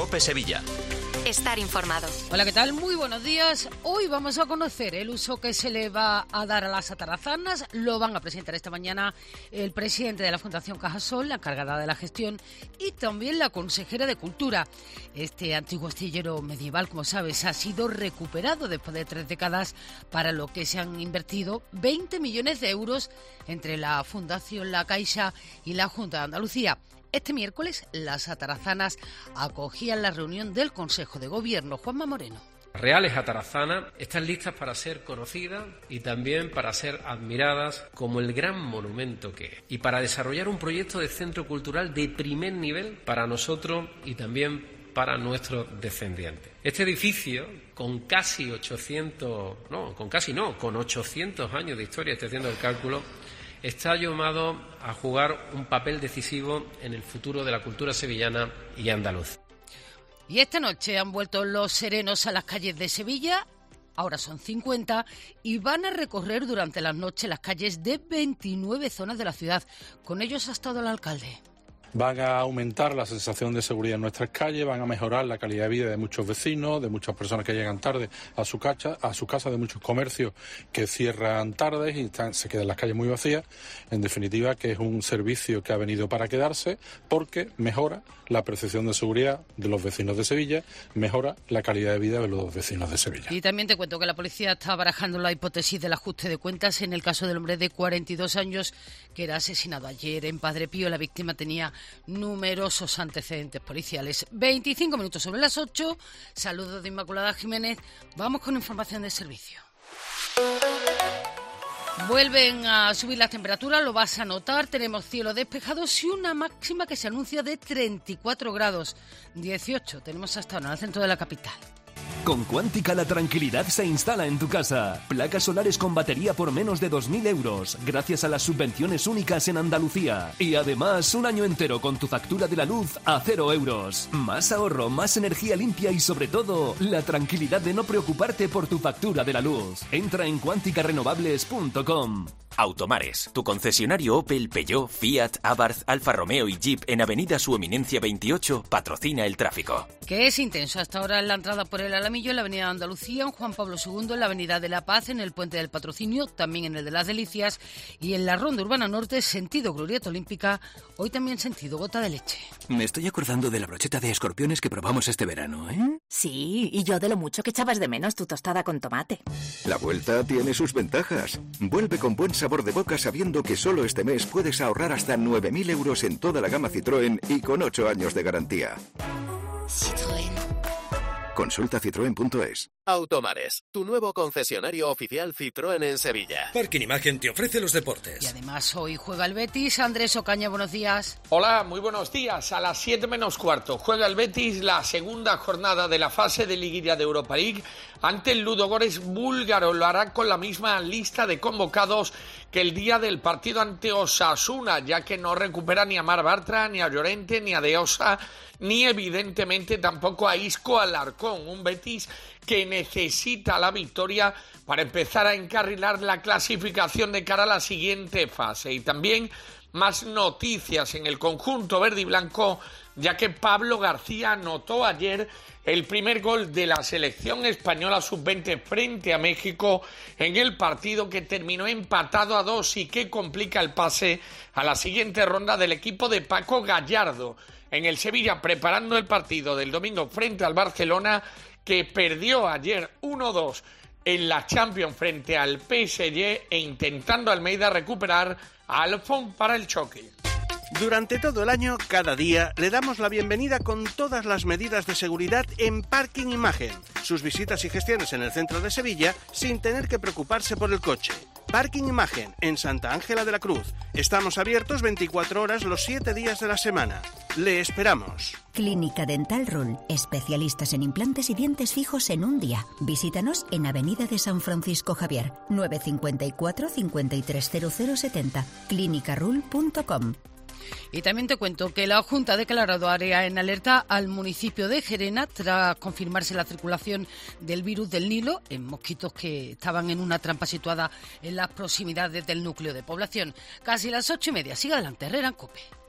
COPE Sevilla. Estar informado. Hola, ¿qué tal? Muy buenos días. Hoy vamos a conocer el uso que se le va a dar a las atarazanas. Lo van a presentar esta mañana el presidente de la Fundación Cajasol, la encargada de la gestión, y también la consejera de Cultura. Este antiguo astillero medieval, como sabes, ha sido recuperado después de 3 décadas, para lo que se han invertido 20 millones de euros entre la Fundación La Caixa y la Junta de Andalucía. Este miércoles, las atarazanas acogían la reunión del Consejo de Gobierno. Juanma Moreno. Reales atarazanas están listas para ser conocidas y también para ser admiradas como el gran monumento que es, y para desarrollar un proyecto de centro cultural de primer nivel para nosotros y también para nuestros descendientes. Este edificio, con 800 años de historia, estoy haciendo el cálculo, está llamado a jugar un papel decisivo en el futuro de la cultura sevillana y andaluz. Y esta noche han vuelto los serenos a las calles de Sevilla, ahora son 50, y van a recorrer durante las noches las calles de 29 zonas de la ciudad. Con ellos ha estado el alcalde. Van a aumentar la sensación de seguridad en nuestras calles, van a mejorar la calidad de vida de muchos vecinos, de muchas personas que llegan tarde a su casa, de muchos comercios que cierran tarde y se quedan las calles muy vacías. En definitiva, que es un servicio que ha venido para quedarse, porque mejora la percepción de seguridad de los vecinos de Sevilla, mejora la calidad de vida de los vecinos de Sevilla. Y también te cuento que la policía está barajando la hipótesis del ajuste de cuentas en el caso del hombre de 42 años que era asesinado ayer en Padre Pío. La víctima tenía numerosos antecedentes policiales. 25 minutos sobre las 8. Saludos de Inmaculada Jiménez. Vamos con información de servicio. Vuelven a subir las temperaturas, lo vas a notar. Tenemos cielo despejado y una máxima que se anuncia de 34 grados. 18 tenemos hasta ahora en el centro de la capital. Con Cuántica la tranquilidad se instala en tu casa. Placas solares con batería por menos de 2.000 euros, gracias a las subvenciones únicas en Andalucía. Y además, un año entero con tu factura de la luz a 0 euros. Más ahorro, más energía limpia y, sobre todo, la tranquilidad de no preocuparte por tu factura de la luz. Entra en cuanticarenovables.com. Automares, tu concesionario Opel, Peugeot, Fiat, Abarth, Alfa Romeo y Jeep en Avenida Su Eminencia 28 patrocina el tráfico. Que es intenso hasta ahora en la entrada por el Alamillo, en la Avenida de Andalucía, en Juan Pablo II, en la Avenida de la Paz, en el Puente del Patrocinio, también en el de las Delicias y en la Ronda Urbana Norte, sentido Glorieta Olímpica, hoy también sentido Gota de Leche. Me estoy acordando de la brocheta de escorpiones que probamos este verano, ¿eh? Sí, y yo de lo mucho que echabas de menos tu tostada con tomate. La vuelta tiene sus ventajas. Vuelve con buen sabor de boca sabiendo que solo este mes puedes ahorrar hasta 9.000 euros en toda la gama Citroën y con 8 años de garantía. Citroën. Consulta citroen.es. Automares, tu nuevo concesionario oficial Citroën en Sevilla. Parking Imagen te ofrece los deportes. Y además hoy juega el Betis. Andrés Ocaña, buenos días. Hola, muy buenos días. A las 7 menos cuarto juega el Betis la segunda jornada de la fase de liguilla de Europa League ante el Ludogorets búlgaro. Lo hará con la misma lista de convocados que el día del partido ante Osasuna, ya que no recupera ni a Mar Bartra, ni a Llorente, ni a De Osa, ni evidentemente tampoco a Isco Alarcón. Un Betis que necesita la victoria para empezar a encarrilar la clasificación de cara a la siguiente fase. Y también más noticias en el conjunto verde y blanco, ya que Pablo García anotó ayer el primer gol de la selección española sub-20 frente a México en el partido que terminó empatado a 2 y que complica el pase a la siguiente ronda del equipo de Paco Gallardo. En el Sevilla, preparando el partido del domingo frente al Barcelona, que perdió ayer 1-2 en la Champions frente al PSG, e intentando Almeida recuperar a Alfón para el choque. Durante todo el año, cada día, le damos la bienvenida con todas las medidas de seguridad en Parking Imagen. Sus visitas y gestiones en el centro de Sevilla sin tener que preocuparse por el coche. Parking Imagen, en Santa Ángela de la Cruz. Estamos abiertos 24 horas los 7 días de la semana. Le esperamos. Clínica Dental Rul, especialistas en implantes y dientes fijos en un día. Visítanos en Avenida de San Francisco Javier, 954 530070, clinicarul.com. Y también te cuento que la Junta ha declarado área en alerta al municipio de Gerena tras confirmarse la circulación del virus del Nilo en mosquitos que estaban en una trampa situada en las proximidades del núcleo de población. Casi las 8:30. Sigue adelante, Herrera en COPE.